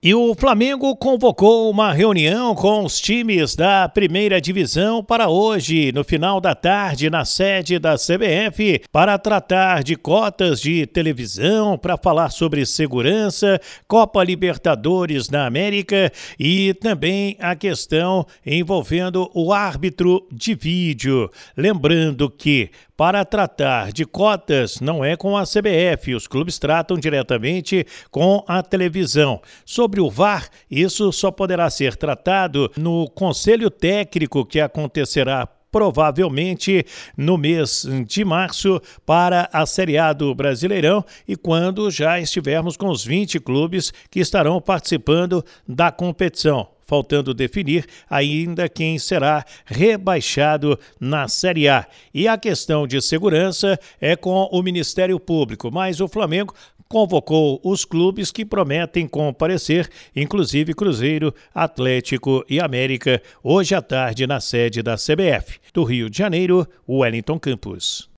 E o Flamengo convocou uma reunião com os times da primeira divisão para hoje, no final da tarde, na sede da CBF, para tratar de cotas de televisão, para falar sobre segurança, Copa Libertadores na América e também a questão envolvendo o árbitro de vídeo. Lembrando que para tratar de cotas não é com a CBF, os clubes tratam diretamente com a televisão. Sobre o VAR, isso só poderá ser tratado no Conselho Técnico que acontecerá provavelmente no mês de março para a Série A do Brasileirão e quando já estivermos com os 20 clubes que estarão participando da competição. Faltando definir ainda quem será rebaixado na Série A. E a questão de segurança é com o Ministério Público, mas o Flamengo convocou os clubes que prometem comparecer, inclusive Cruzeiro, Atlético e América, hoje à tarde na sede da CBF. Do Rio de Janeiro, Wellington Campos.